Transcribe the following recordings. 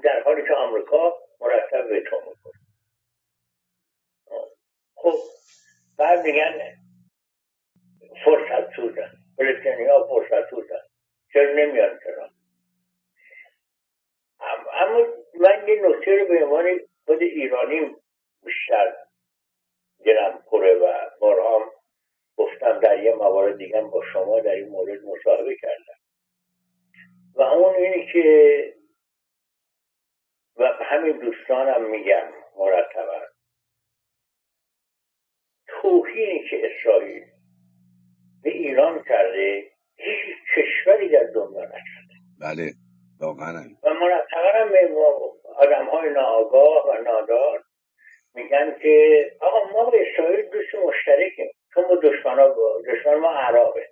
در حالی که آمریکا مرتب وتو میکنه. خب بعد میگن فرصت سوزن، فلسطینی‌ها فرصت سوزن، چرا نمیان کنار؟ اما من یه نکته رو به عنوان خود ایرانی بیشتر دلم پره و بارها گفتم در یه موارد دیگه با شما در این مورد مصاحبه کردم و اون اینه که و همین دوستانم میگم مرتبا توهینی که اسرائیل به ایران کرده هیچ کشوری در دنیا نکرده. بله واقعا. و مرتبا آدم های ناآگاه و نادار میگن که آقا ما با اسرائیل دوست مشترکیم، چون با دشمن ما عراقه،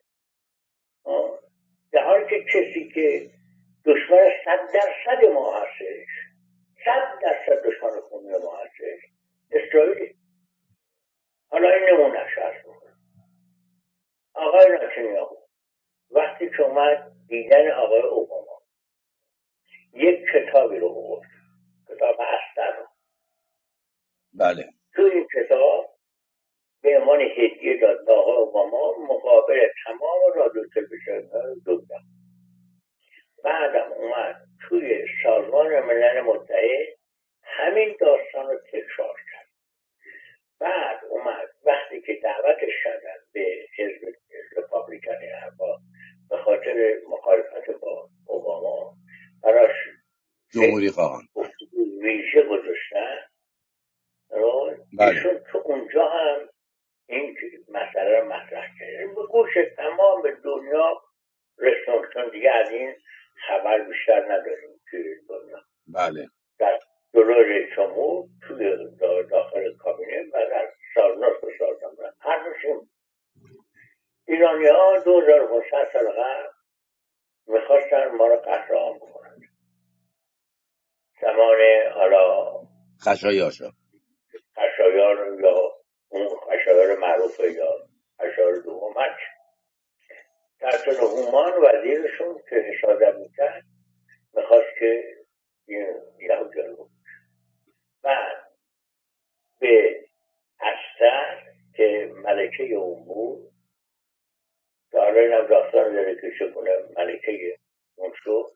در حالی که کسی که دشمن 100% ما هستش، 100% دشمن خونی ما هستش اسرائیل. حالا این نمونهش هست بکنم آقای نتانیاهو وقتی که اومد دیدن آقای اوباما یک کتابی رو آورد، کتاب هستن رو. بله. تو این کتاب به عنوان هدیه داد به آقای اوباما مقابل تمام رادیو تلویزیون‌های دنیا. بعدم اومد توی سازمان ملل متحد همین داستان رو تکرار کرد. بعد اومد وقتی که دعوتش کردن به حزب رپابلیکن به خاطر مخالفت با اوباما براش جمهوری خواهان ویژه گذاشتن، ایشون تو اونجا هم این مسئله رو مطرح کرد، به گوش تمام دنیا رسوند، چون دیگه از این خبر بیشتر نداریم توی دنیا. بله. در جلوی رئیس جمهور توی داخل کابینه و در سازمان هر روشیم ایرانی ها 2500 سال قبل میخواستن ما رو قتل عام بکنن. زمان حالا خشایار یا اون خشایار معروفه یا خشایار دومک تحصیل هومان وزیرشون که حسادت میکرد میخواست که یهودی رو بکنن. بعد به استر که ملکه اون بود داره اینم داستان داره که چگونه ملکه اون شد،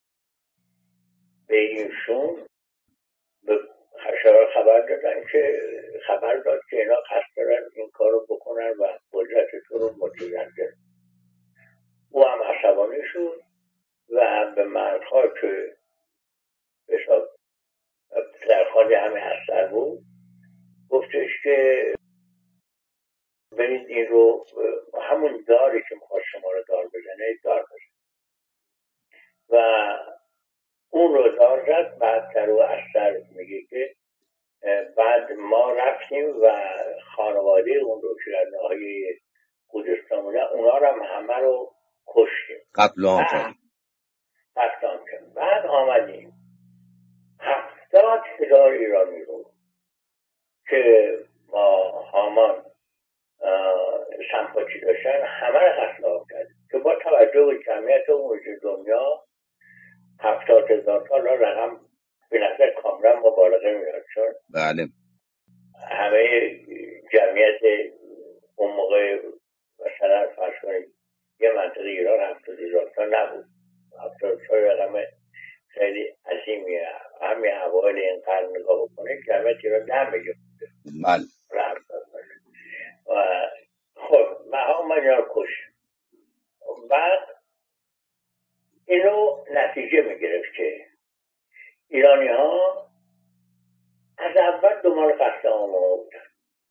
به ایشون به خشایار خبر داد که اینا قصد دارن این کار رو بکنن و قدرتشون رو متجدد. او هم عصبانی شد و به مردها که حساب در خانه همه استر بود گفتش که برید این رو همون داری که میخواد شما رو دار بزنه دار بزنه و اون رو دار زد. بعد در او استر میگه که بعد ما رفتیم و خانواده اون رو که در ناحیه خوزستان بودن اونا رو همه رو کشتیم، قتل عام کردیم. بعد آمدیم 70,000 ایرانی رو که با هامان سمپاتی داشتن همه رو قتل عام کردیم که با توجه به جمعیت اون دنیا 70,000 تا رقم به نظر کاملا مبالغه میاد، چون بله همه جمعیت اون موقع مثلا فرض کنید یه منطقه ایران 70,000 تا نبود. 70,000 تا رقم خیلی عظیمیه. همین اوایل این قرن نگاه بکنید جمعیت ایران 10 میلیون بوده. بله. و خب من اینا رو کشت. بعد اینو نتیجه میگرفت که ایرانی ها از اول دنبال قتل عام بودن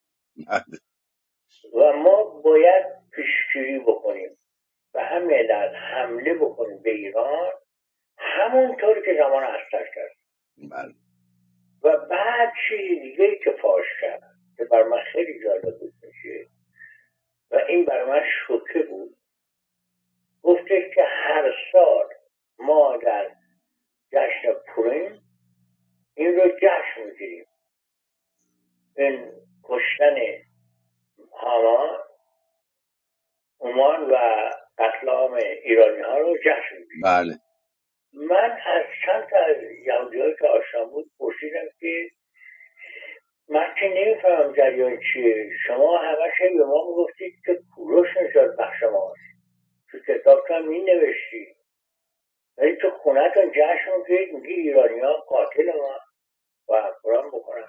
و ما باید پیشگیری بکنیم و همین علت حمله بکنیم به ایران همونطور که زمان استر کرد. بله. و بعد چیزی دیگه که فاش کرد که بر من خیلی جالب بود میشه و این بر من شوکه بود، گفته که هر سال ما در جشن پوریم این رو جشن میگیریم، این کشتن هامان و قتل عام ایرانی ها رو جشن میگیریم. بله. من از چند تا از یهودی‌هایی که آشنا بود پرسیدم که من که نمیفهمم جریان چیه، شما همش به ما میگفتید که کوروش نجات بخش ماست، تو کتاب هم مینوشتی، ولی تو خونه‌تون جشن میگید میگی ایرانی‌ها قاتل ما و قرآن بکنم.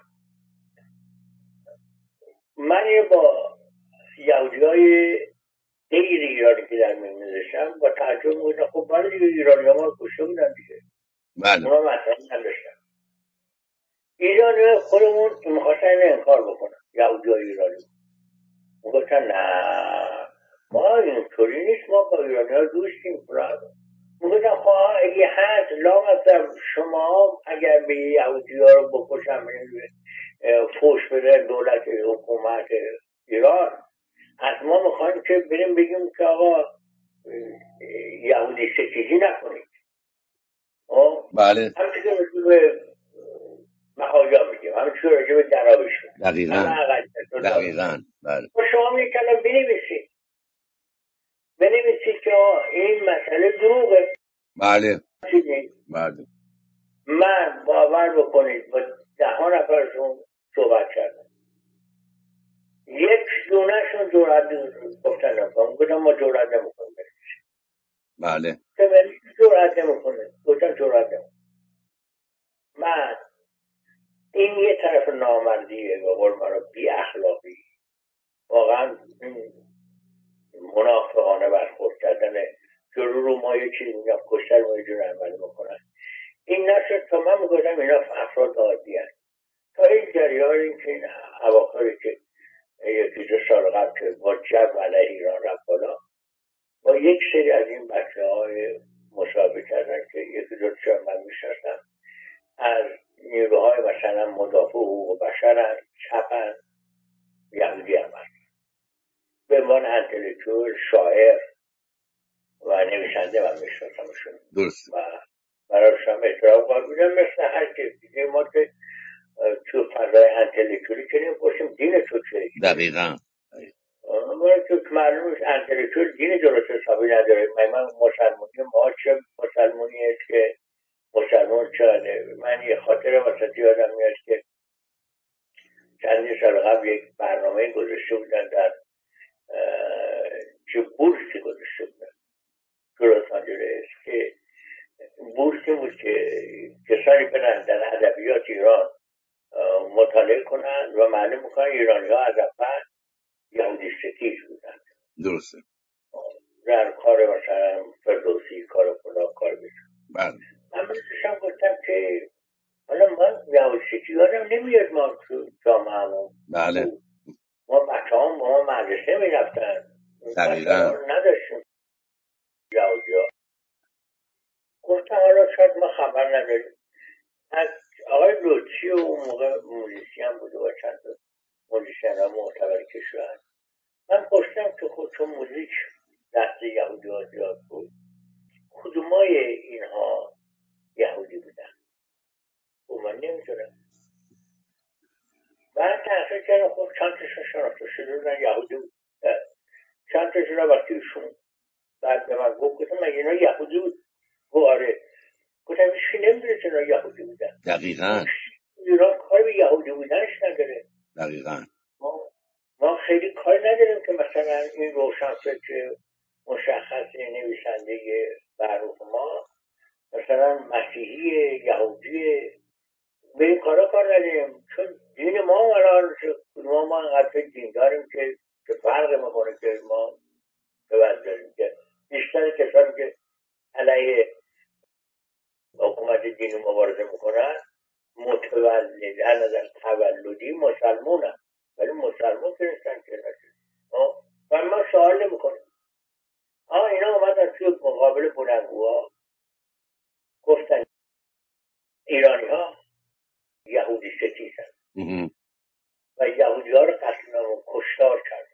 من با یهودی‌های غیر ایرانی که در میون نشستم با تعجب میگفتم خب برای دیگه ایرانی‌ها ما رو کشته بودن دیگه، بله اونا مطرح نداشتن. ایرانی خودمون میخواستن اینو انکار بکنن، یهودی‌های ایرانی میگفتن نه ما اینطوری نیست، ما با ایرانی‌ها دوستیم. میگفتن خواهد اگه هست لامصب شما اگر به یهودی‌ها رو بکشن فوش بده دولت حکومت ایران، از ما میخوایم که بریم بگیم که آقا یهودی ستیزی نکنید. بله همچه که راجب به مخاجا میگیم، همچه که راجب به درابش میگیم. دقیقاً بله. شما میکنم بنویسید که این مسئله دروغه. بله بله. من باور بکنید با 10 نفرشون صحبت کردم، یک دونهشون جرأت گفتن نمیکنم، گفتم ما جرأت نمیکنم. بله جرأت نمیکنه، گفتم جرأت نمیکنه. من این یه طرف نامردیه به قول من، بی اخلاقی، واقعا منافقانه برخورد کردن جلو رو ما یه چیزی میگم کشتر ما یه جور عمل میکنن. این نشد تا من میگفتم اینا افراد عادی هست. تا این جریان این که این اواخری که یکی 2 سال قبل که با جب علیه ایران رفت بالا، با یک سری از این بچه های مصاحبه کردن که یکی 2 تا من میشناسم، از نیروهای مثلا مدافع حقوق بشر چپن، یهودی هم هست، به عنوان انتلیکتوئل، شاعر و نویسنده من میشناسمشون و برایشم احترام قائل بودم. مثل هر که دیگه ما که تو فضای انتلیکتولی که نمی‌پرسیم دین تو چیه. دقیقاً تو معلومه انتلیکتوال دین درست حسابی نداره. من مسلمانی ما چه مسلمانی است که مسلمان چاله. من یه خاطر واسطی یادم میاد که چند سال قبل یک برنامه گذاشته بودن در چه بورسی گذاشته بودن تو لس آنجلس که بورسی بود که کسانی برن در ادبیات ایران مطالعه کنن و معلوم میکنن ایرانی ها از اول یهودی ستیز بودن. درسته. در کار مثلا فردوسی، کار فلان، کار بشن. بله. من داشتم گفتم که حالا من یهودی ستیز آدم نمیاد ما تو جامعه همون. بله. ما بچه هم با ما مدرسه میرفتن. دقیقا. نداشتیم یهودی ها. گفتم حالا شاید ما خبر نداریم. از آقای لطفی و اون موقع موزیسین بود و چند تا موزیسین ها معتبر کشور، من پرسیدم که خود چون موزیک دست یهودی ها زیاد بود، کدومای اینها یهودی بودن؟ و من نمیدونم. بعد تحقیق کردم خب چند تاشون شناخته شده بودن یهودی بود، چند تاشون را وقتیشون. بعد به من گفتم مگه اینا یهودی بود؟ گفت آره. گفتم هیچی نمیدونه که اینا یهودی بودن. دقیقاً. ایران کار به یهودی بودنش نداره. دقیقاً. ما خیلی کار نداریم که مثلا این روشنفکر مشخص نویسنده معروف ما مثلا مسیحی، یهودی، به این کار نداریم، چون دین ما ما انقدر دین داریم که فرق میکنه که ما ببند داریم که بیشتر کسانی که علیه حکومت دینی مبارزه میکنن متولدن از تولدی مسلمانن، ولی مسلمان که نیستن که نشد. و ما سوال نمیکنیم. اینا اومدن توی مقابل بلندگوها گفتن ایرانی ها یهودی ستیزن و یهودی ها رو قتل و کشتار کردن.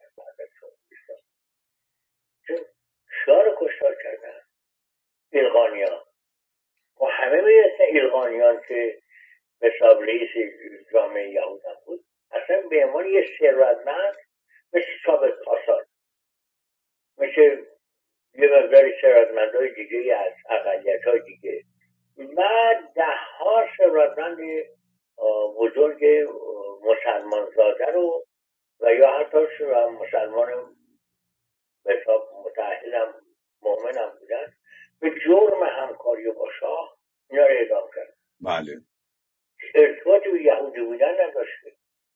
چون شعار کشتار کردن ایلغانیان و همه میرسن ایلغانیان که به حساب رئیس جامعه یهود هم بود، اصلا به عنوان یه ثروتمند مثل ثابت پاسار، مثل یه مقداری ثروتمندهای دیگه از اقلیت‌های دیگه، بعد فرزند بزرگ مسلمان زاده رو و یا حتی مسلمان به حساب متعهدم مؤمنم بودن به جرم همکاری با شاه اینا رو اعدام کرد. بله. ارتباطی به یهودی بودن نداشته.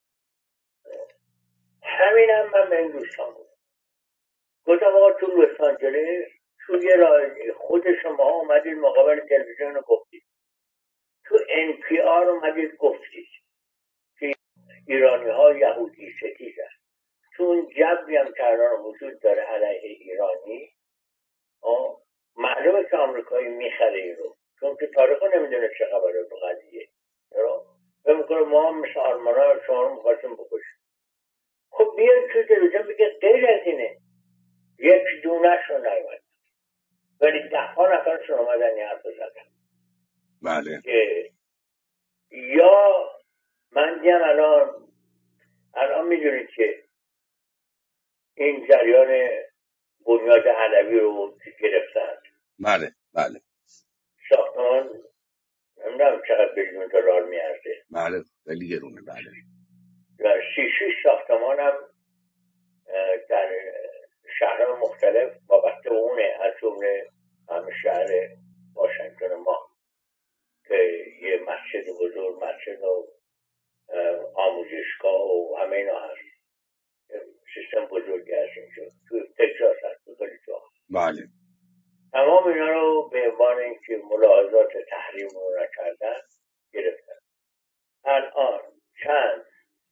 همینم من به این دوستان بود گفتم آقا تو لس آنجلس تو یه خود شما اومدید مقابل تلویزیون گفتید، تو NPR اومدید گفتید که ایرانی ها یهودی ستیزن، تو اون جبری هم که الان وجود داره علیه ایرانی معلومه که آمریکایی میخره این رو، چون که تاریخ نمیدونه چه خبره به قضیه و میکنه ما هم مثل آلمانا شما رو میخواستیم بکشیم. خب بیاید توی تلویزیون بگه غیر از اینه، یک دونش رو نیومد ولی 10 نفرشون اومدن یه حرف زدن. بله. که یا من دیم الان میدونید که این جریان بنیاد علوی رو گرفتن. بله بله. ساختمان نمیدونم چقدر بیلیون دلار میارزه. بله خیلی گرونه. بله. و 6 ساختمان هم در شهرهای مختلف وابسته اونه، از جمله همه شهر واشنگتن ما که یه مسجد بزرگ، مسجد و آموزشگاه و همه اینا هست. سیستم بزرگی هست اینجا تو تگزاس هست تو خیلی جا. بله. تمام اینا رو به عنوان اینکه ملاحظات تحریم رو نکردن گرفتن. الان چند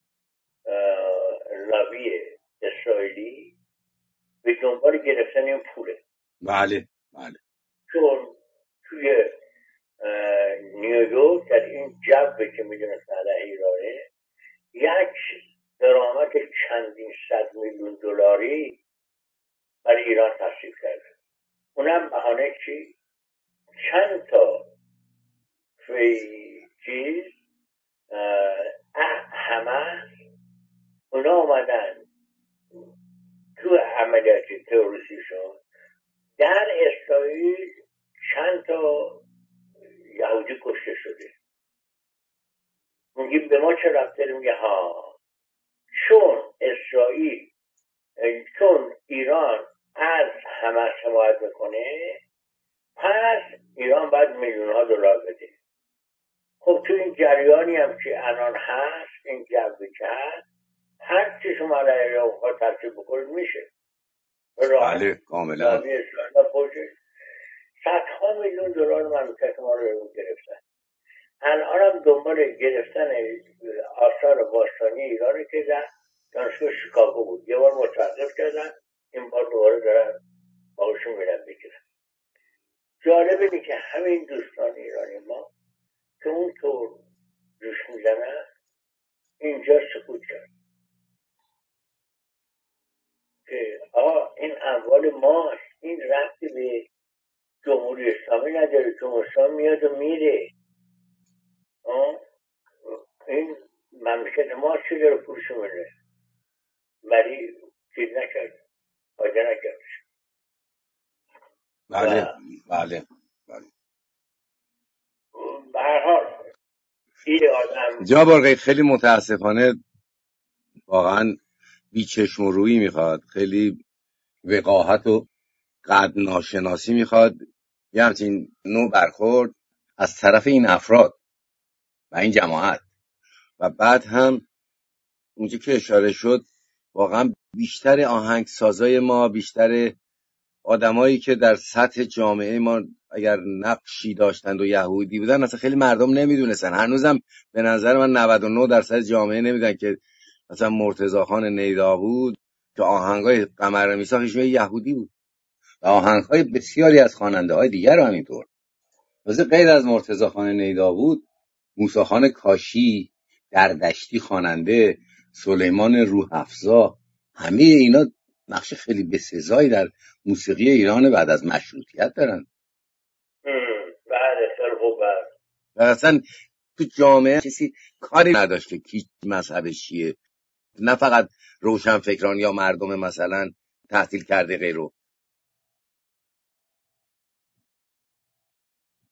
لابی اسرائیلی به دنبال گرفتن این پوله. بله بله. چون توی نیویورک در این جبه که میدونست علیه ایرانه یک درآمد چندین صد میلیون دلاری برای ایران تصریف کرده. اونم بهانه چی؟ چند تا چیز همه اونا اومدن تو عملیات تروریستیشون در اسرائیل چند تا یهودی کشته شده. میگیم به ما چه ربط داره؟ میگه ها چون اسرائیل، چون ایران از حماس حمایت میکنه پس ایران باید میلیون‌ها دلار بده. خب تو این جریانی هم که الان هست، این جبه که هست، هر چی شما علیه اونها ترتیب بکنید میشه. بله کاملا. صدها میلیون دلار مملکت ما رو گرفتن. الان هم دنبال گرفتن آثار باستانی ایرانی که در دانشگاه شیکاگو بود. یه بار متوقف کردن، این بار دوباره دارن باهاشون میرن بگیرن. جالب اینه که همین دوستان ایرانی ما که اونطور جوش میزنن اینجا سکوت کرد که این اموال ماست، این ربطی به جمهوری اسلامی نداره، جمهوری اسلامی میاد و میره، این مملکت ما چی داره پولشو میره، ولی چیز نکرد، فایده نکردش. بله بله بله. به هر حال این آدم جناب آقای خیلی متاسفانه واقعا بیچشم و رویی میخواد، خیلی وقاحت و قدر ناشناسی میخواد، یه همچین نوع برخورد از طرف این افراد و این جماعت. و بعد هم اونجا که اشاره شد واقعا بیشتر آهنگسازای ما، بیشتر آدمایی که در سطح جامعه ما اگر نقشی داشتند و یهودی بودن، اصلا خیلی مردم نمیدونستن. هنوزم به نظر من 99% جامعه نمیدونن که مثلا مرتضی خان نیدابود که آهنگای قمر میساخت یهودی بود و آهنگای بسیاری از خواننده های دیگر هم اینطور. واسه غیر از مرتضی خان نیدابود، موسی خان کاشی، دردشتی خواننده، سلیمان روح‌افزا، همه اینا نقش خیلی بسزایی در موسیقی ایران بعد از مشروطیت دارن. بله خیلی خوب. و اصلا تو جامعه کسی کاری نداشت که کی مذهبش چیه، نه فقط روشنفکران یا مردم مثلا تحصیل کرده غیرو،